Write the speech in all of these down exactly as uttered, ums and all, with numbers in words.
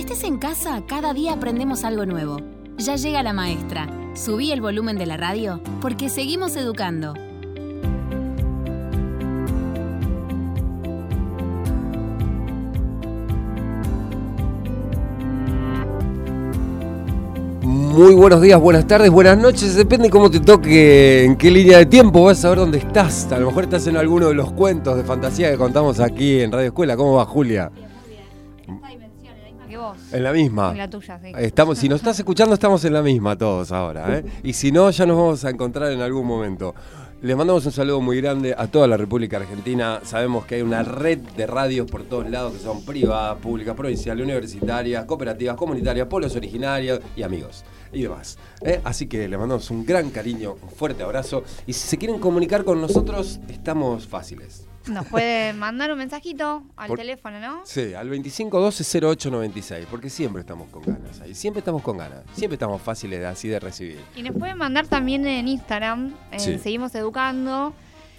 estés en casa, cada día aprendemos algo nuevo. Ya llega la maestra. Subí el volumen de la radio porque seguimos educando. Muy buenos días, buenas tardes, buenas noches, depende cómo te toque, en qué línea de tiempo vas a saber dónde estás. A lo mejor estás en alguno de los cuentos de fantasía que contamos aquí en Radio Escuela. ¿Cómo va, Julia? Bien, muy bien. En esta dimensión, en la misma que vos. En la misma. En la tuya, sí. Estamos, si nos estás escuchando, estamos en la misma todos ahora, ¿eh? Y si no, ya nos vamos a encontrar en algún momento. Les mandamos un saludo muy grande a toda la República Argentina. Sabemos que hay una red de radios por todos lados que son privadas, públicas, provinciales, universitarias, cooperativas, comunitarias, pueblos originarios y amigos y demás. ¿eh? Así que les mandamos un gran cariño, un fuerte abrazo. Y si se quieren comunicar con nosotros, estamos fáciles. Nos puede mandar un mensajito al Por, teléfono, ¿no? Sí, al veinticinco doce cero ocho noventa y seis, porque siempre estamos con ganas ahí, siempre estamos con ganas, siempre estamos fáciles de, así de recibir. Y nos pueden mandar también en Instagram, en Sí. Seguimos Educando.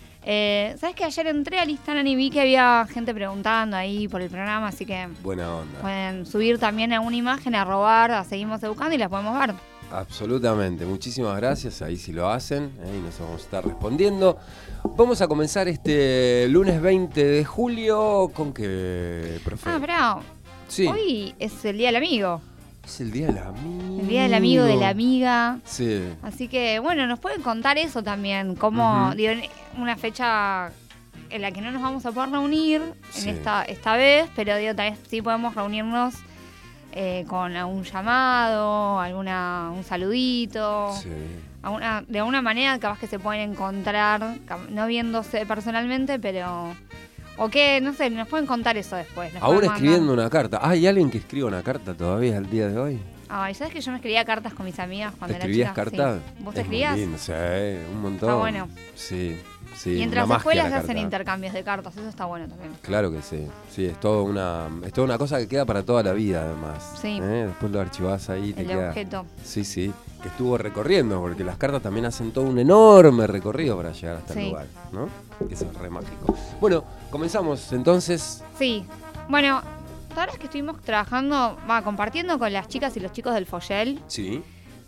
Eh, ¿Sabes que ayer entré al Instagram y vi que había gente preguntando ahí por el programa? Así que Buena onda. pueden subir también a una imagen, a robar, a Seguimos Educando y las podemos ver. Absolutamente, muchísimas gracias, ahí sí lo hacen, ¿eh? Y nos vamos a estar respondiendo. Vamos a comenzar este lunes veinte de julio con qué, profe. Ah, bravo. Sí. Hoy es el Día del Amigo. Es el día del amigo. El Día del Amigo, de la Amiga. Sí. Así que, bueno, nos pueden contar eso también, como, Uh-huh. digo, una fecha en la que no nos vamos a poder reunir Sí. en esta esta vez, pero digo, tal vez sí podemos reunirnos eh, con algún llamado, alguna un saludito, Sí. alguna, de alguna manera capaz que se pueden encontrar, no viéndose personalmente, pero... O que, no sé, nos pueden contar eso después. nos Ahora pueden escribiendo mandar. una carta. Ah, ¿hay alguien que escribe una carta todavía al día de hoy? Ay, ¿sabes que yo me escribía cartas con mis amigas cuando era chica? ¿Escribías cartas? Sí. ¿Vos Es muy escribías? lindo, sí, un montón. Está bueno. Sí, sí. Y entre una las magia escuelas la se hacen carta. intercambios de cartas, eso está bueno también. Claro que sí, sí, es toda una, es toda una cosa que queda para toda la vida además. Sí. ¿eh? Después lo archivás ahí y te El queda. objeto. Sí, sí, que estuvo recorriendo, porque las cartas también hacen todo un enorme recorrido para llegar hasta el Sí. lugar, ¿no? Eso es re mágico. Bueno, comenzamos entonces. Sí. Bueno, ahora es que estuvimos trabajando, va, compartiendo con las chicas y los chicos del Foyel Sí,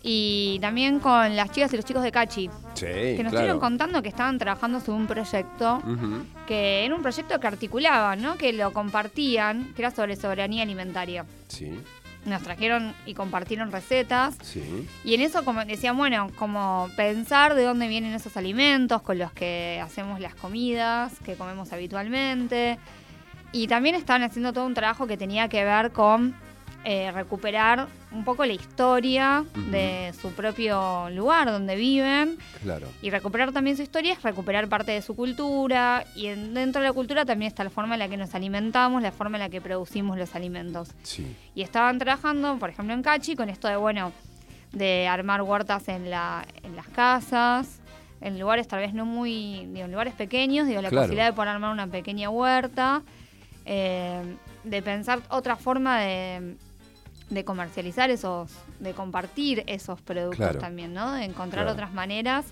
y también con las chicas y los chicos de Cachi, sí, que nos claro. estuvieron contando que estaban trabajando sobre un proyecto, Ujú. que era un proyecto que articulaban, ¿no? Que lo compartían, que era sobre soberanía alimentaria. Sí, Nos trajeron y compartieron recetas. sí, Y en eso como decían, bueno, como pensar de dónde vienen esos alimentos con los que hacemos las comidas, que comemos habitualmente. Y también estaban haciendo todo un trabajo que tenía que ver con eh, recuperar un poco la historia Ujú. de su propio lugar donde viven. claro. Y recuperar también su historia es recuperar parte de su cultura. Y en- dentro de la cultura también está la forma en la que nos alimentamos, la forma en la que producimos los alimentos. Sí, Y estaban trabajando, por ejemplo, en Cachi, con esto de, bueno, de armar huertas en, la, en las casas, en lugares tal vez no muy, digo, en lugares pequeños, digo, la Claro. posibilidad de poder armar una pequeña huerta, eh, de pensar otra forma de, de comercializar esos, de compartir esos productos Claro. también, ¿no? De encontrar Claro. otras maneras.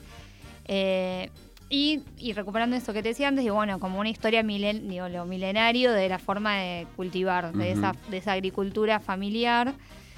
eh, y, y recuperando eso que te decía antes, y bueno, como una historia milen, digo, lo milenario de la forma de cultivar, de, Ujú. esa, de esa agricultura familiar.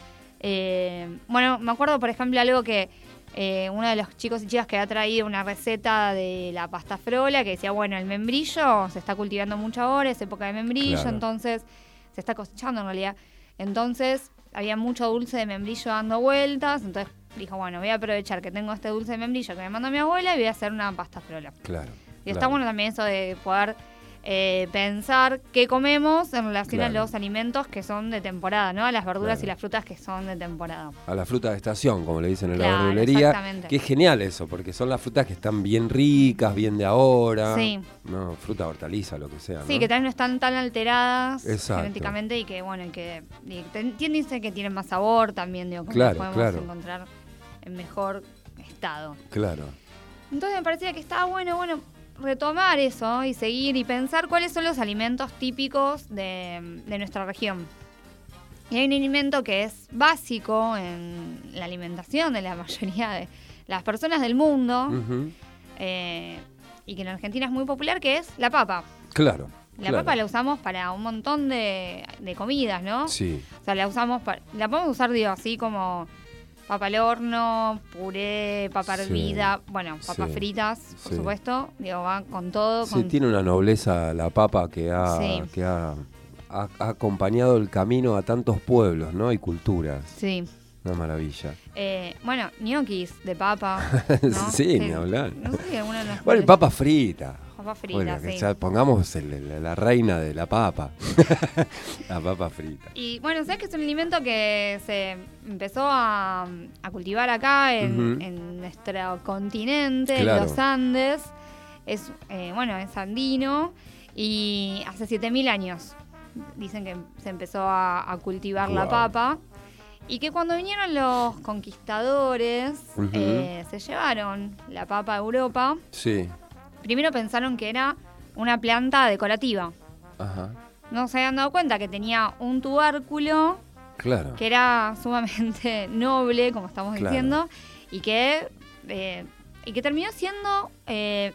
Eh, bueno, me acuerdo, por ejemplo, algo que eh, uno de los chicos y chicas que ha traído una receta de la pasta frola, que decía, bueno, el membrillo se está cultivando mucho ahora, es época de membrillo, Claro. entonces se está cosechando en realidad. Entonces había mucho dulce de membrillo dando vueltas, entonces dijo, bueno, voy a aprovechar que tengo este dulce de membrillo que me mandó mi abuela y voy a hacer una pasta frola. claro. Y está claro. bueno también eso de poder eh, pensar qué comemos en relación Claro. a los alimentos que son de temporada, ¿no? A las verduras Claro. y las frutas que son de temporada. A la fruta de estación, como le dicen en la Claro, verdulería. exactamente. Que es genial eso, porque son las frutas que están bien ricas, bien de ahora. Sí. No, fruta, hortaliza, lo que sea. Sí, ¿no? que también no están tan alteradas Exacto. genéticamente y que, bueno, y que y te- tienden que tienen más sabor también, digo, que Claro, podemos claro. encontrar en mejor estado. Claro. Entonces me parecía que estaba bueno, bueno, retomar eso y seguir y pensar cuáles son los alimentos típicos de, de nuestra región. Y hay un alimento que es básico en la alimentación de la mayoría de las personas del mundo, Ujú. eh, y que en Argentina es muy popular, que es la papa. Claro. La Claro. papa la usamos para un montón de, de comidas, ¿no? Sí. O sea, la usamos para, la podemos usar, digo, así como papa al horno, puré, papa Sí. hervida, bueno, papas Sí. fritas, por Sí. supuesto. Digo, va con todo. Sí, con... tiene una nobleza la papa que ha, Sí. que ha, ha- ha acompañado el camino a tantos pueblos, ¿no? Y culturas. Sí. Una maravilla. Eh, bueno, ñoquis de papa, ¿no? Sí, ni hablar. No sé si alguna de las Bueno, y papa frita. Papa frita, Bueno, que sí. ya pongamos el- el- la reina de la papa. La papa frita. Y bueno, sabes que es un alimento que se empezó a, a cultivar acá en, Ujú. en nuestro continente, Claro. en los Andes. Es, eh, bueno, es andino y hace siete mil años dicen que se empezó a, a cultivar la Guau. papa. Y que cuando vinieron los conquistadores, Ujú. eh, se llevaron la papa a Europa. Sí. Primero pensaron que era una planta decorativa. Ajá. No se habían dado cuenta que tenía un tubérculo Claro. que era sumamente noble, como estamos Claro. diciendo, y que, eh, y que terminó siendo eh,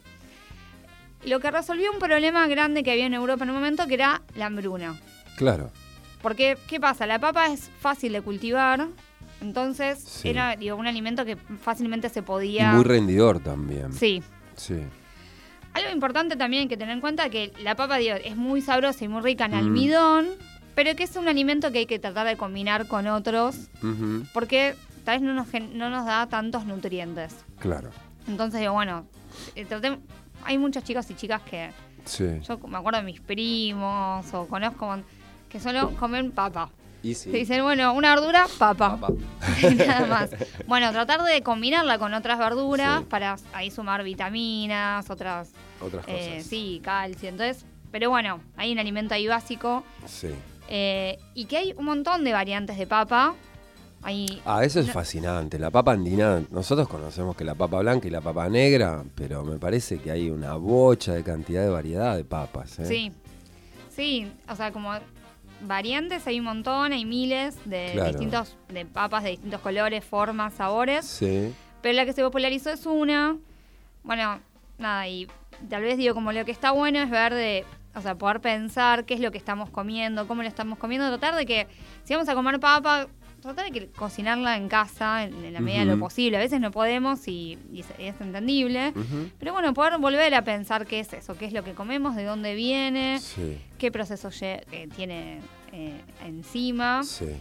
lo que resolvió un problema grande que había en Europa en un momento, que era la hambruna. Claro. Porque, ¿qué pasa? La papa es fácil de cultivar, entonces Sí. era digo, un alimento que fácilmente se Y podía... muy rendidor también. Sí. Sí. Algo importante también que tener en cuenta es que la papa digo, es muy sabrosa y muy rica en Mm. almidón, pero que es un alimento que hay que tratar de combinar con otros Ujú. porque tal vez no nos, gen- no nos da tantos nutrientes. Claro. Entonces digo, bueno, eh, tratem- hay muchos chicos y chicas que Sí. yo me acuerdo de mis primos o conozco que solo comen papa. Y sí. Se dicen, bueno, una verdura, papa. Papa. Nada más. Bueno, tratar de combinarla con otras verduras Sí. para ahí sumar vitaminas, otras, Otras cosas. eh, sí, calcio. Entonces, pero bueno, hay un alimento ahí básico Sí. eh, y que hay un montón de variantes de papa. Hay, Ah, eso es no- fascinante. La papa andina, nosotros conocemos que la papa blanca y la papa negra, pero me parece que hay una bocha de cantidad de variedad de papas. ¿eh? Sí, sí, o sea, como variantes hay un montón, hay miles de Claro. distintos, de papas de distintos colores, formas, sabores, Sí. pero la que se popularizó es una. Bueno, nada, y tal vez digo, como lo que está bueno es ver de, o sea, poder pensar qué es lo que estamos comiendo, cómo lo estamos comiendo, tratar de que, si vamos a comer papa, tratar de que cocinarla en casa en, en la medida de lo Ujú. posible. A veces no podemos y, y es, es entendible. Ujú. Pero bueno, poder volver a pensar qué es eso, qué es lo que comemos, de dónde viene, Sí. qué proceso lle- eh, tiene eh, encima. Sí.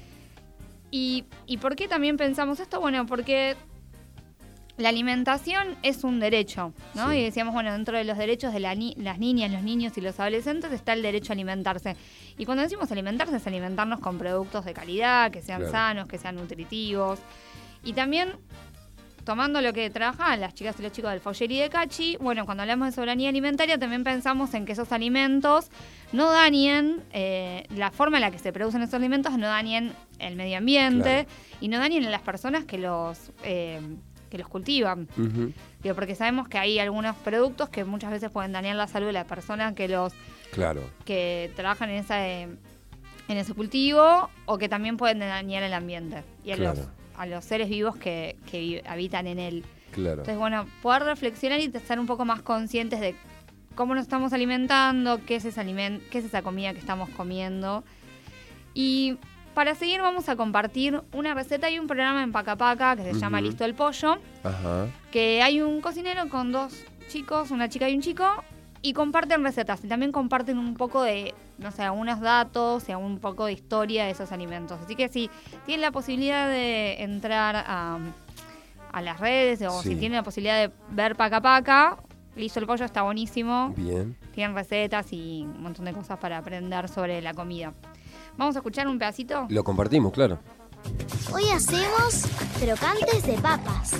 Y, ¿Y por qué también pensamos esto? Bueno, porque la alimentación es un derecho, ¿no? Sí. Y decíamos, bueno, dentro de los derechos de la ni- las niñas, los niños y los adolescentes está el derecho a alimentarse. Y cuando decimos alimentarse es alimentarnos con productos de calidad, que sean Claro. sanos, que sean nutritivos. Y también, tomando lo que trabajaban las chicas y los chicos del Folleri de Cachi, bueno, cuando hablamos de soberanía alimentaria también pensamos en que esos alimentos no dañen, eh, la forma en la que se producen esos alimentos no dañen el medio ambiente Claro. y no dañen a las personas que los, eh, que los cultivan. Ujú. Digo, porque sabemos que hay algunos productos que muchas veces pueden dañar la salud de las personas que los Claro. que trabajan en esa eh, en ese cultivo o que también pueden dañar el ambiente y a Claro. los a los seres vivos que, que vi- habitan en él. Claro. Entonces, bueno, poder reflexionar y estar un poco más conscientes de cómo nos estamos alimentando, qué es ese aliment- qué es esa comida que estamos comiendo. Y para seguir vamos a compartir una receta y un programa en Paca Paca que se llama Ujú. Listo el Pollo, Ajá. que hay un cocinero con dos chicos, una chica y un chico, y comparten recetas y también comparten un poco de, no sé, algunos datos y un poco de historia de esos alimentos. Así que si tienen la posibilidad de entrar a, a las redes o Sí. si tienen la posibilidad de ver Paca Paca, Listo el Pollo está buenísimo. Bien. Tienen recetas y un montón de cosas para aprender sobre la comida. Vamos a escuchar un pedacito. Lo compartimos, claro. Hoy hacemos crocantes de papas.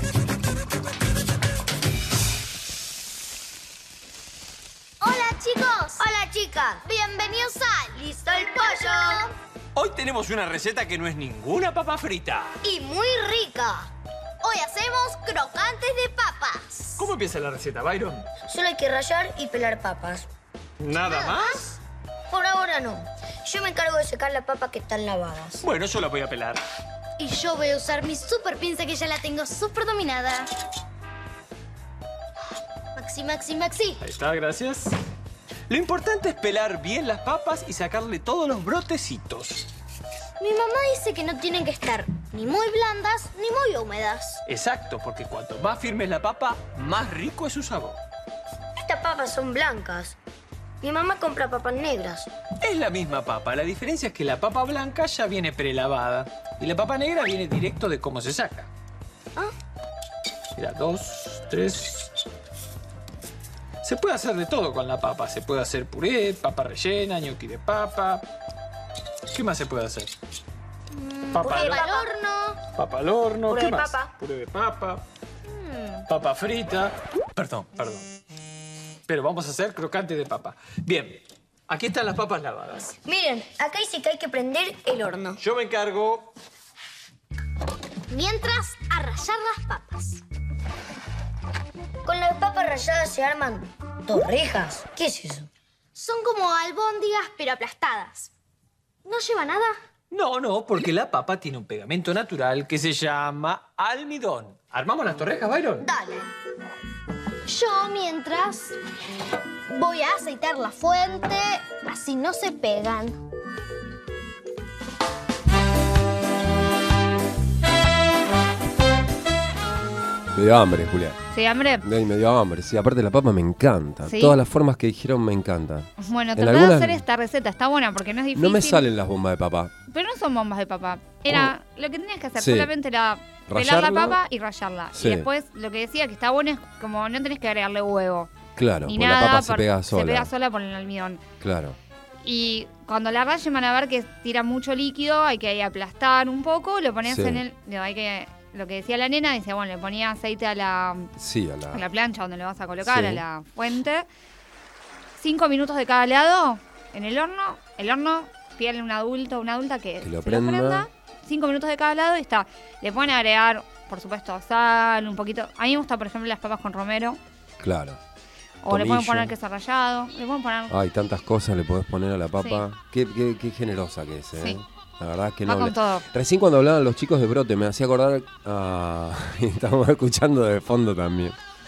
Hola chicos. Hola chicas. Bienvenidos a Listo el Pollo. Hoy tenemos una receta que no es ninguna papa frita. Y muy rica. Hoy hacemos crocantes de papas. ¿Cómo empieza la receta, Byron? Solo hay que rallar y pelar papas. ¿Nada más? Por ahora no. Yo me encargo de secar las papas que están lavadas. Bueno, yo la voy a pelar. Y yo voy a usar mi super pinza que ya la tengo súper dominada. Maxi, Maxi, Maxi. Ahí está, gracias. Lo importante es pelar bien las papas y sacarle todos los brotecitos. Mi mamá dice que no tienen que estar ni muy blandas ni muy húmedas. Exacto, porque cuanto más firme es la papa, más rico es su sabor. Estas papas son blancas. Mi mamá compra papas negras. Es la misma papa, la diferencia es que la papa blanca ya viene prelavada y la papa negra viene directo de cómo se saca. ¿Ah? Mira, dos, tres... Se puede hacer de todo con la papa. Se puede hacer puré, papa rellena, ñoqui de papa. ¿Qué más se puede hacer? Mm, Papa puré al- al horno. Papa al horno. Puré ¿Qué de más? papa. Puré de papa. Mm. Papa frita. Perdón, perdón. Pero vamos a hacer crocante de papa. Bien, aquí están las papas lavadas. Miren, acá dice que hay que prender el horno. Yo me encargo. Mientras, a rallar las papas. Con las papas ralladas se arman torrejas. ¿Qué es eso? Son como albóndigas, pero aplastadas. ¿No lleva nada? No, no, porque la papa tiene un pegamento natural que se llama almidón. ¿Armamos las torrejas, Byron? Dale. Yo, mientras, voy a aceitar la fuente, así no se pegan. Me dio hambre, Julia. ¿Sí, hambre? Ay, me dio hambre. Sí, aparte la papa me encanta. ¿Sí? Todas las formas que dijeron me encantan. Bueno, En traté de algunas- hacer esta receta. Está buena porque no es difícil. No me salen las bombas de papa. Pero no son bombas de papa. Era lo que tenías que hacer. Sí. Solamente era pelar Rallarla. la papa y rallarla. Sí. Y después lo que decía que está bueno es como no tenés que agregarle huevo. Claro, Ni porque nada. la papa se por- pega sola. Se pega sola por el almidón. Claro. Y cuando la rayen van a ver que tira mucho líquido, hay que ahí aplastar un poco, lo pones Sí. en el... no, hay que, lo que decía la nena, decía, bueno, le ponía aceite a la, Sí, a la... a la plancha donde lo vas a colocar, Sí. a la fuente. Cinco minutos de cada lado en el horno. El horno, pídale un adulto o una adulta que, Que lo se lo prenda. Cinco minutos de cada lado y está. Le pueden agregar, por supuesto, sal, un poquito. A mí me gusta, por ejemplo, las papas con romero. Claro. O le pueden Tomillo. poner queso rallado. Le pueden poner... Ay, tantas cosas le podés poner a la papa. Qué, qué, qué generosa que es, ¿eh? Sí. La verdad es que Va no. con todo. Recién cuando hablaban los chicos de brote me hacía acordar a... y estábamos escuchando de fondo también.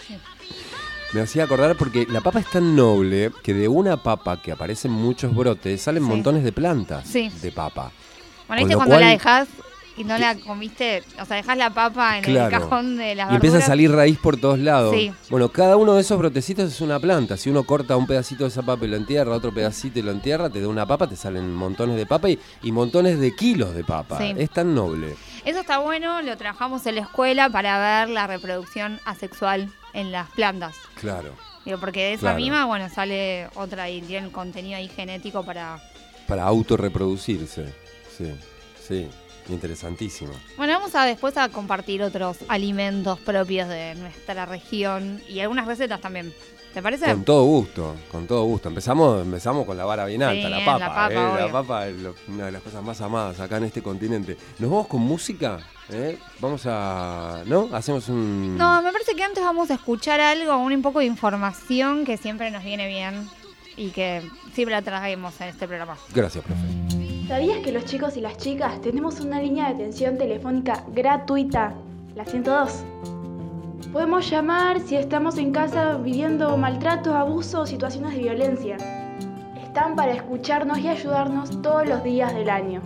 Me hacía acordar porque la papa es tan noble que de una papa que aparecen muchos brotes salen Sí. montones de plantas Sí. de papa. Bueno, Con ¿viste lo cuando cual- la dejás y no la comiste? O sea, dejás la papa en Claro. el cajón de las Y empieza a verduras. salir raíz por todos lados. Sí. Bueno, cada uno de esos brotecitos es una planta. Si uno corta un pedacito de esa papa y lo entierra, otro pedacito y lo entierra, te da una papa, te salen montones de papa y, y montones de kilos de papa. Sí. Es tan noble. Eso está bueno, lo trabajamos en la escuela para ver la reproducción asexual en las plantas. Claro. Digo, porque de esa Claro. misma, bueno, sale otra y tiene el contenido ahí genético para... Para autorreproducirse. Sí, sí. Interesantísimo. Bueno, vamos a después a compartir otros alimentos propios de nuestra región y algunas recetas también. ¿Te parece? Con todo gusto, con todo gusto. Empezamos, empezamos con la vara bien alta, Sí, la la papa. papa, ¿eh? La obvio. papa es lo- una de las cosas más amadas acá en este continente. ¿Nos vamos con música? ¿Eh? Vamos a... ¿No? Hacemos un... No, me parece que antes vamos a escuchar algo, un, un poco de información que siempre nos viene bien y que siempre la traemos en este programa. Gracias, profe. ¿Sabías que los chicos y las chicas tenemos una línea de atención telefónica gratuita, la ciento dos? Podemos llamar si estamos en casa viviendo maltratos, abusos o situaciones de violencia. Están para escucharnos y ayudarnos todos los días del año.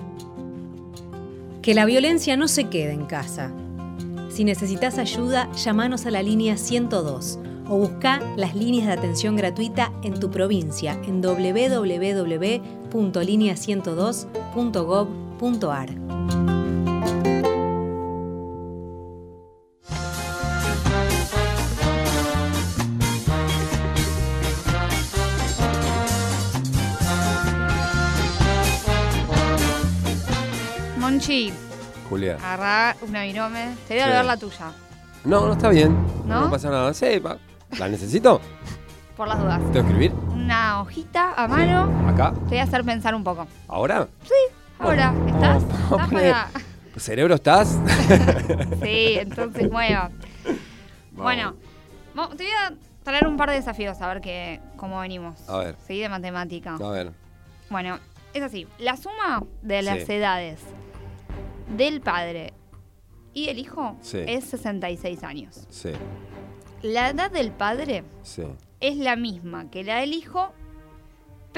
Que la violencia no se quede en casa. Si necesitas ayuda, llámanos a la línea ciento dos o busca las líneas de atención gratuita en tu provincia en doble u doble u doble u punto línea ciento dos punto gob punto ar. Monchi, Julia. agarrá una virome. Te voy a Sí. dar la tuya, No, no está bien. No, ¿No? pasa nada. Sí, pa- ¿la necesito? por las dudas. ¿Tengo que escribir? Una hojita a mano. ¿Acá? Te voy a hacer pensar un poco. ¿Ahora? Ahora, Oh, ¿estás? oh, ¿Estás poner- para...? ¿Cerebro estás? Sí, entonces mueva. Vamos. Bueno, mo- te voy a traer un par de desafíos a ver qué, cómo venimos. A ver. Sí, de matemática. A ver. Bueno, es así. La suma de las Sí. edades del padre y del hijo Sí. es sesenta y seis años. Sí, La edad del padre sí. es la misma que la del hijo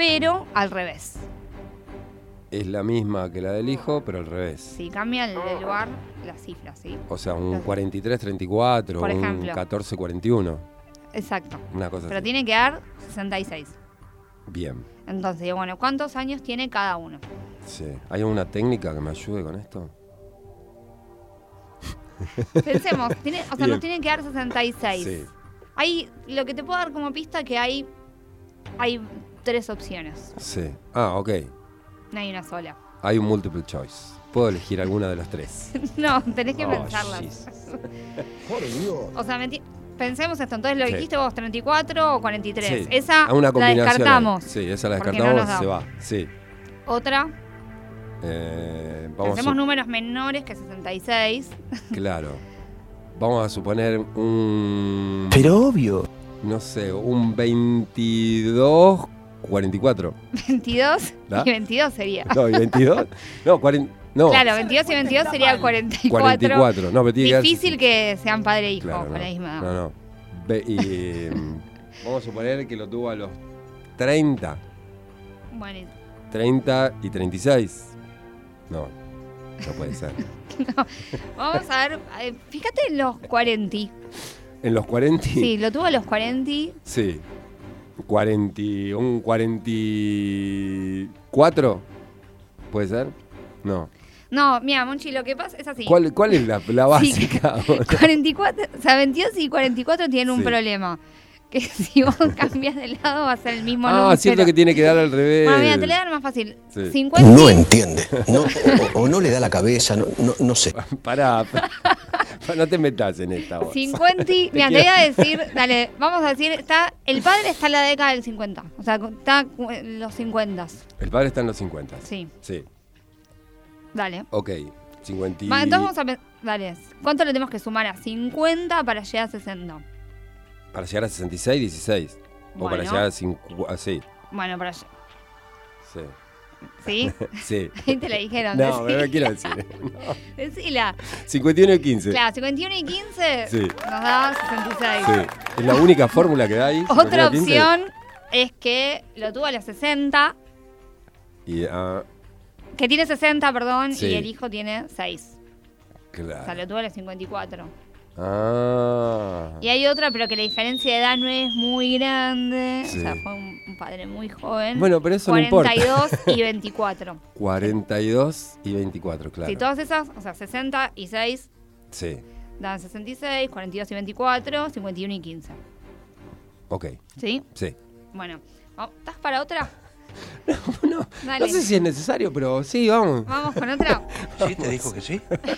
pero al revés. Es la misma que la del hijo, pero al revés. Sí, cambia el, el lugar, las cifras, ¿sí? O sea, un cuarenta y tres treinta y cuatro, Por un ejemplo. catorce cuarenta y uno. Exacto. Una cosa Pero así. tiene que dar sesenta y seis. Bien. Entonces, bueno, ¿cuántos años tiene cada uno? Sí. ¿Hay alguna técnica que me ayude con esto? Pensemos, tiene, o sea, Bien. nos tienen que dar sesenta y seis. Sí. Hay, lo que te puedo dar como pista que hay, hay tres opciones. Sí. Ah, ok. No hay una sola. Hay un multiple choice. Puedo elegir alguna de las tres. No, tenés que Oh, pensarlas. Jesus. O sea, menti- pensemos esto. Entonces lo Sí. dijiste vos, treinta y cuatro o cuarenta y tres. Sí. Esa Ah, una la combinación ahí. descartamos. Sí, esa la porque no descartamos, nos da. se va. Sí. Otra, Eh, vamos pensemos a, números menores que sesenta y seis. claro. Vamos a suponer un... Pero obvio. No sé, un veintidós cuarenta y cuatro. veintidós ¿Da? y veintidós sería. No, ¿y veintidós? No, cuarenta... No, Claro, veintidós y veintidós sería cuarenta y cuatro. cuarenta y cuatro. No, pero tiene que Difícil que sean padre e hijo Claro, con no, la misma edad. no, no. Ve- y, mm, vamos a suponer que lo tuvo a los treinta. Bueno, y- treinta y treinta y seis. No, no puede ser. vamos a ver, eh, fíjate en los cuarenta. En los cuarenta. Sí, lo tuvo a los cuarenta. Sí. cuarenta, un cuarenta y cuatro. ¿Puede ser? No. No, mira, Monchi, lo que pasa es así. ¿Cuál, cuál es la, la básica? cuarenta y cuatro, o sea, veintidós y cuarenta y cuatro tienen un Sí. problema. Que si vos cambias de lado va a ser el mismo número. Ah, cierto que tiene que dar al revés. Bueno, mira, te le dan más fácil. Sí. cincuenta. No entiende. No, o, o no le da la cabeza, no, no, no sé. Pará, pará. No te metas en esta vos. cincuenta. Mira, te voy a decir, dale, vamos a decir, está, el padre está en la década del cincuenta. O sea, está en los cincuenta. El padre está en los cincuenta. Sí, Sí. dale. Ok. cincuenta y... Va, entonces vamos a pensar, dale, ¿cuánto le tenemos que sumar a cincuenta para llegar a sesenta? Para llegar a sesenta y seis, dieciséis. O para Bueno. llegar a cincuenta. Sí. Bueno, para allá. Sí. ¿Sí? Sí. Ahí te la dijeron. No, pero no decí- quiero decir. No. Decila. cincuenta y uno y quince. Claro, cincuenta y uno y quince Sí. nos da sesenta y seis. Sí. Es la única fórmula que hay. Otra opción es que lo tuvo a los sesenta, Y, ah, que tiene sesenta, perdón, Sí. y el hijo tiene seis. O sea, claro. lo tuvo a los cincuenta y cuatro. Ah. Y hay otra, pero que la diferencia de edad no es muy grande. Sí. O sea, fue un, un padre muy joven. Bueno, pero eso no importa. cuarenta y dos y veinticuatro. cuarenta y dos y veinticuatro, claro. Sí, todas esas, o sea, sesenta y seis Sí. dan sesenta y seis, cuarenta y dos y veinticuatro, cincuenta y uno y quince. Ok. ¿Sí? Sí. Bueno, ¿vamos- ¿estás para otra? No, Dale. no sé si es necesario, pero sí, vamos. Vamos con otra. ¿Sí te dijo que sí?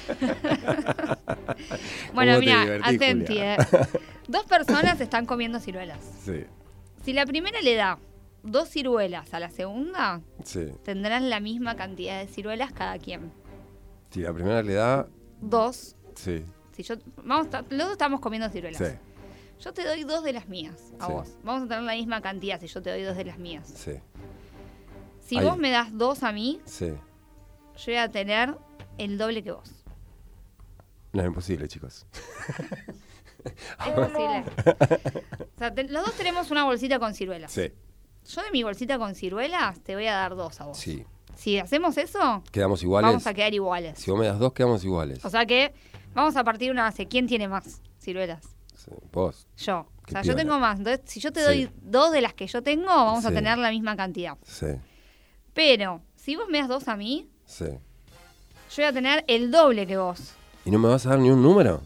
Bueno, ¿Cómo te mira, divertís, atenti, Julia? eh. Dos personas están comiendo ciruelas. Sí. Si la primera le da dos ciruelas a la segunda, Sí. tendrán la misma cantidad de ciruelas cada quien. Si la primera le da. Dos. Sí. Si yo, vamos, a- los dos estamos comiendo ciruelas. Sí. Yo te doy dos de las mías a Sí. vos. Vamos a tener la misma cantidad si yo te doy dos de las mías. Sí. Si Ahí. vos me das dos a mí, Sí. yo voy a tener el doble que vos. No es imposible, chicos. Es posible. O sea, te- los dos tenemos una bolsita con ciruelas. Sí. Yo de mi bolsita con ciruelas te voy a dar dos a vos. Sí. Si hacemos eso, Quedamos iguales. vamos a quedar iguales. Si vos me das dos, quedamos iguales. O sea que vamos a partir de una base. ¿Quién tiene más ciruelas? Sí, vos. Yo. Qué O sea, yo piola. tengo más. Entonces, si yo te Sí. doy dos de las que yo tengo, vamos a Sí. tener la misma cantidad. Sí. Pero, si vos me das dos a mí, Sí. yo voy a tener el doble que vos. ¿Y no me vas a dar ni un número?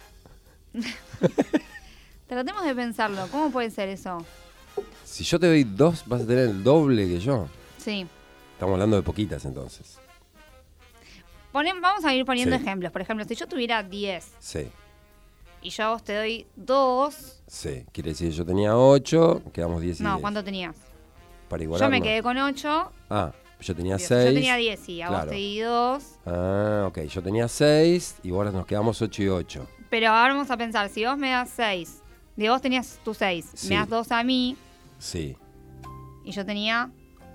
Tratemos de pensarlo. ¿Cómo puede ser eso? Si yo te doy dos, vas a tener el doble que yo. Sí. Estamos hablando de poquitas entonces. Ponen- vamos a ir poniendo Sí. ejemplos. Por ejemplo, si yo tuviera diez Sí. y yo a vos te doy dos. Sí. Quiere decir, yo tenía ocho, quedamos diez y No, diez. ¿cuánto tenías? Para Yo igualarnos. me quedé con ocho. Ah, yo tenía Yo seis. tenía diez y a Claro. vos te di dos. Ah, ok. Yo tenía seis y ahora nos quedamos ocho y ocho. Pero ahora vamos a pensar, si vos me das seis, de vos tenías tus seis, Sí. me das dos a mí Sí. y yo tenía,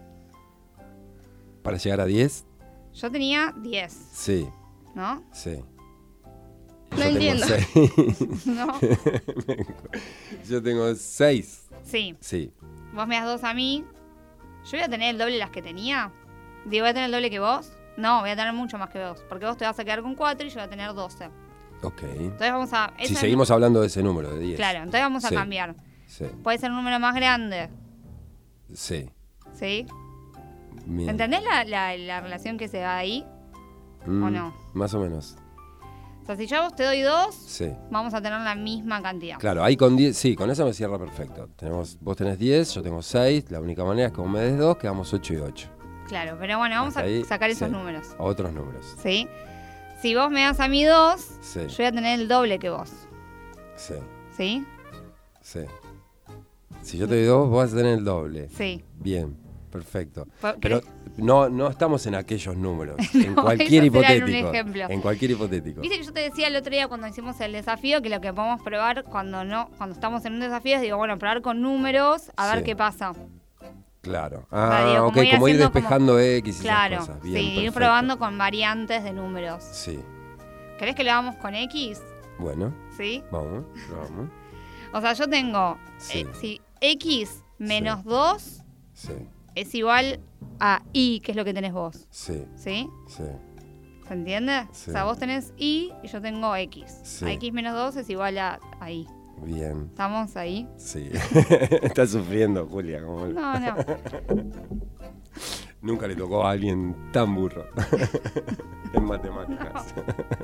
Para llegar a diez, yo tenía diez, sí, ¿no? sí. No Yo entiendo. tengo seis. ¿No? Yo tengo seis. Sí, Sí, vos me das dos a mí yo voy a tener el doble de las que tenía. Digo, ¿voy a tener el doble que vos? No, voy a tener mucho más que vos. Porque vos te vas a quedar con cuatro y yo voy a tener doce. Ok. Entonces vamos a... Si seguimos no... hablando de ese número, de diez. Claro, entonces vamos a sí. cambiar. Sí. Puede ser un número más grande. Sí. ¿Sí? Bien. ¿Entendés la, la, la relación que se da ahí? Mm, ¿O no? Más o menos. O sea, si yo a vos te doy dos, Sí. vamos a tener la misma cantidad. Claro, ahí con diez, sí, con eso me cierra perfecto. Tenemos, vos tenés diez, yo tengo seis. La única manera es que vos me des dos, quedamos ocho y ocho. Claro, pero bueno, vamos Hasta a ahí, sacar esos sí. números. Otros números. ¿Sí? Si vos me das a mí dos, Sí. yo voy a tener el doble que vos. Sí. ¿Sí? Sí. Si yo te doy dos, vos vas a tener el doble. Sí. Bien, perfecto. ¿Por- Pero no, no estamos en aquellos números. en No, cualquier esos eran un hipotético. ejemplo. En cualquier hipotético. Viste que yo te decía el otro día cuando hicimos el desafío que lo que podemos probar cuando no, cuando estamos en un desafío es, digo, bueno, probar con números a ver Sí. qué pasa. Claro. O sea, Ah, digo, ok, como ir como ir haciendo despejando X y Claro, esas cosas. Bien, sí, ir perfecto. probando con variantes de números. Sí. ¿Querés que lo hagamos con X? Bueno, ¿Sí? vamos, vamos. O sea, yo tengo, Sí. eh, si X menos dos Sí, es igual a Y, que es lo que tenés vos. sí, ¿Sí? sí. ¿Se entiende? Sí. O sea, vos tenés Y y yo tengo X. Sí. A X menos dos es igual a, a Y. Bien. ¿Estamos ahí? Sí. Estás sufriendo, Julia. Como el- No, no. Nunca le tocó a alguien tan burro en matemáticas.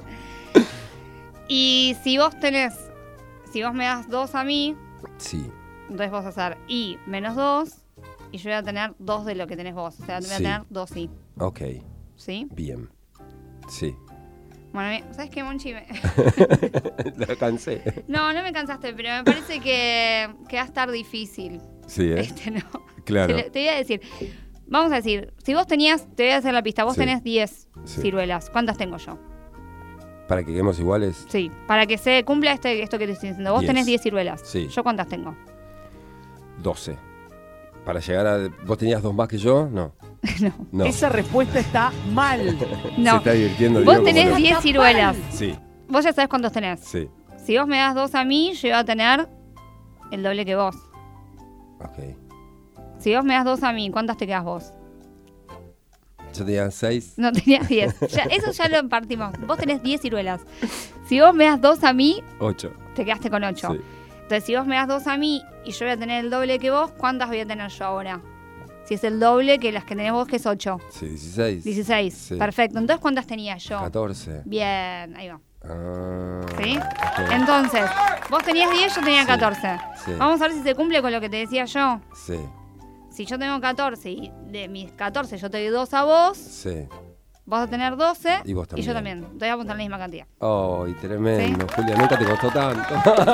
Y si vos tenés, si vos me das dos a mí, Sí, entonces vos vas a hacer Y menos dos y yo voy a tener dos de lo que tenés vos. O sea, voy a Sí. tener dos Y. ok, ¿Sí? bien. Sí, Bueno, mi- ¿sabes qué, Monchi? Me- la cansé. No, no me cansaste, pero me parece que, que va a estar difícil. Sí, ¿eh? Este, no. Claro. Te, te voy a decir, vamos a decir, si vos tenías, te voy a hacer la pista, vos Sí. tenés diez Sí. ciruelas. ¿Cuántas tengo yo? Para que quedemos iguales, Sí, para que se cumpla este, esto que te estoy diciendo. Vos Diez. tenés diez ciruelas. Sí. ¿Yo cuántas tengo? doce. Para llegar a... ¿Vos tenías dos más que yo? No. No. No. Esa respuesta está mal. Se No. está divirtiendo. Vos Diego, como tenés loco. diez ciruelas. Sí, Vos ya sabés cuántos tenés. sí. Si vos me das dos a mí, yo voy a tener el doble que vos. Ok. Si vos me das dos a mí, ¿cuántas te quedas vos? Yo tenía seis. No, tenías diez. Ya, eso ya lo partimos. Vos tenés diez ciruelas. Si vos me das dos a mí, Ocho. te quedaste con ocho. Sí. Entonces, si vos me das dos a mí y yo voy a tener el doble que vos, ¿cuántas voy a tener yo ahora? Si es el doble que las que tenés vos, que es ocho. Sí, dieciséis. dieciséis. Sí. Perfecto. Entonces, ¿cuántas tenía yo? catorce. Bien, ahí va. Ah, ¿Sí? ok. Entonces, vos tenías diez, yo tenía Sí, catorce. sí. Vamos a ver si se cumple con lo que te decía yo. Sí, Si yo tengo catorce y de mis catorce yo te doy dos a vos, sí. vas a tener doce Y vos yo también. también. Entonces vamos a tener la misma cantidad. Ay, tremendo, ¿Sí? Julia, nunca te costó tanto.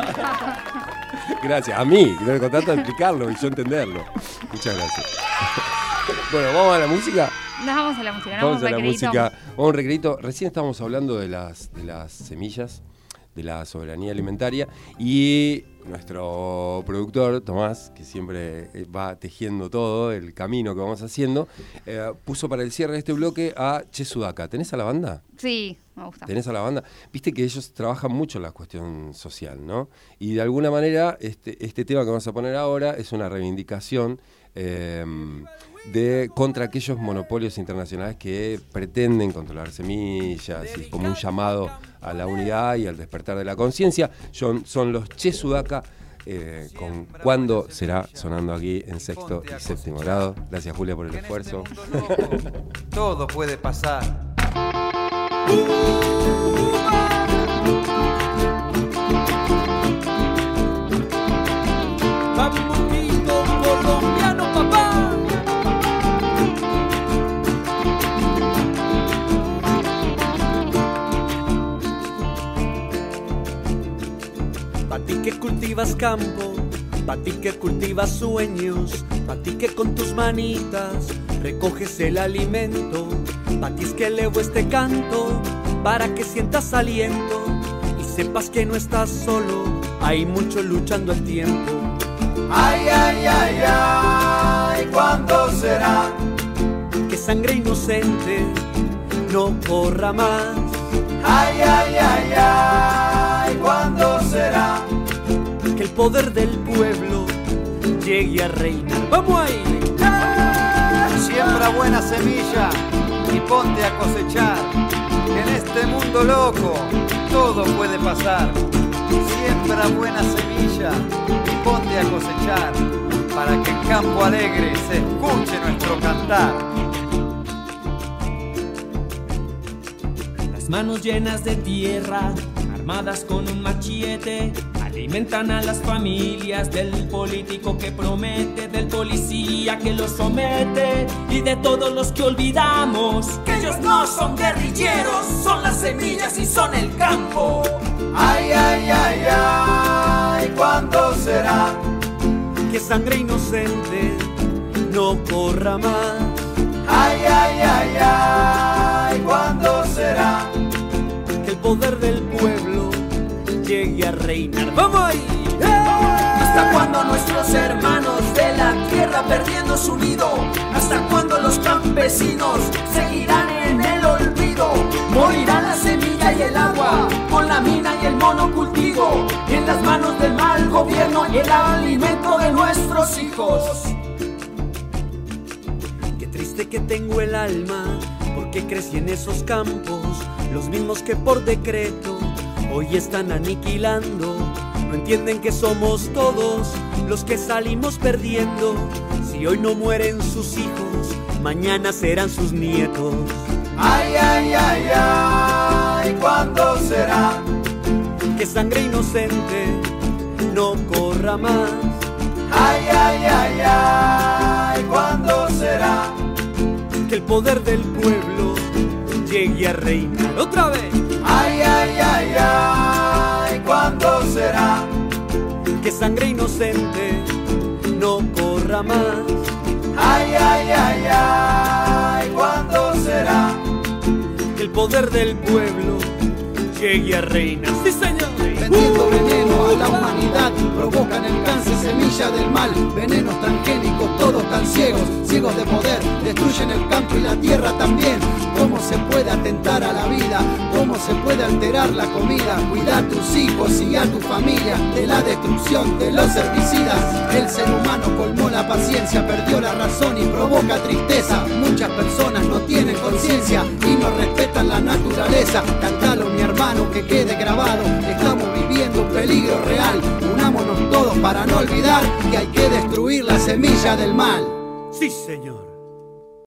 Gracias, a mí, que no me costó tanto explicarlo y yo entenderlo. Muchas gracias. Bueno, vamos a la música. Nos vamos a la música, ¿no? Vamos a la recreíto. música. Vamos a un recreito. Recién estábamos hablando de las, de las semillas, de la soberanía alimentaria. Y nuestro productor, Tomás, que siempre eh, va tejiendo todo, el camino que vamos haciendo, eh, puso para el cierre de este bloque a Che Sudaca. ¿Tenés a la banda? Sí, me gusta. ¿Tenés a la banda? Viste que ellos trabajan mucho la cuestión social, ¿no? Y de alguna manera este, este tema que vamos a poner ahora es una reivindicación eh, de contra aquellos monopolios internacionales que pretenden controlar semillas y como un llamado a la unidad y al despertar de la conciencia. Son, son los Che Sudaca eh, con Cuándo será sonando aquí en sexto y séptimo grado. Gracias, Julia, por el esfuerzo. Todo puede pasar. Bambuquito colombiano, papá. Pa' ti que cultivas campo, pa' ti que cultivas sueños, pa' ti que con tus manitas recoges el alimento, pa' ti es que elevo este canto, para que sientas aliento y sepas que no estás solo, hay mucho luchando al tiempo. Ay, ay, ay, ay, ¿cuándo será? Que sangre inocente no corra más. Ay, ay, ay, ay, ¿cuándo será? Que el poder del pueblo llegue a reinar. ¡Vamos ahí! semilla y ponte a cosechar. En este mundo loco todo puede pasar. Siembra buena semilla y ponte a cosechar, para que en Campo Alegre se escuche nuestro cantar. Las manos llenas de tierra, armadas con un machete, alimentan a las familias del político que promete, del policía que los somete y de todos los que olvidamos que ellos no son guerrilleros, son las semillas y son el campo. Ay, ay, ay, ay, ¿cuándo será que sangre inocente no corra más? Ay, ay, ay, ay, ¿cuándo será que el poder del pueblo llegue a reinar? ¡Vamos ahí! ¿Hasta cuándo nuestros hermanos de la tierra perdiendo su nido? ¿Hasta cuándo los campesinos seguirán en el olvido? Morirá la semilla y el agua, con la mina y el monocultivo, en las manos del mal gobierno y el alimento de nuestros hijos. Qué triste que tengo el alma, porque crecí en esos campos, los mismos que por decreto hoy están aniquilando. No entienden que somos todos los que salimos perdiendo. Si hoy no mueren sus hijos, mañana serán sus nietos. Ay, ay, ay, ay, ¿cuándo será que sangre inocente no corra más? Ay, ay, ay, ay, ¿cuándo será que el poder del pueblo llegue a reinar? ¡Otra vez! Ay, ay, ay, ay, ¿cuándo será que sangre inocente no corra más? Ay, ay, ay, ay, ¿cuándo será que el poder del pueblo llegue a reinar? ¡Sí, señor! Vendiendo veneno a la humanidad, provocan el cáncer, semilla del mal. Venenos transgénicos, todos tan ciegos, ciegos de poder, destruyen el campo y la tierra también. ¿Cómo se puede atentar a la vida? ¿Cómo se puede alterar la comida? Cuida a tus hijos y a tu familia de la destrucción de los herbicidas. El ser humano colmó la paciencia, perdió la razón y provoca tristeza. Muchas personas no tienen conciencia y no respetan la naturaleza. Cantalo, mi hermano, que quede grabado. Estamos viviendo un peligro real. Unámonos todos para no olvidar que hay que destruir la semilla del mal. Sí, señor.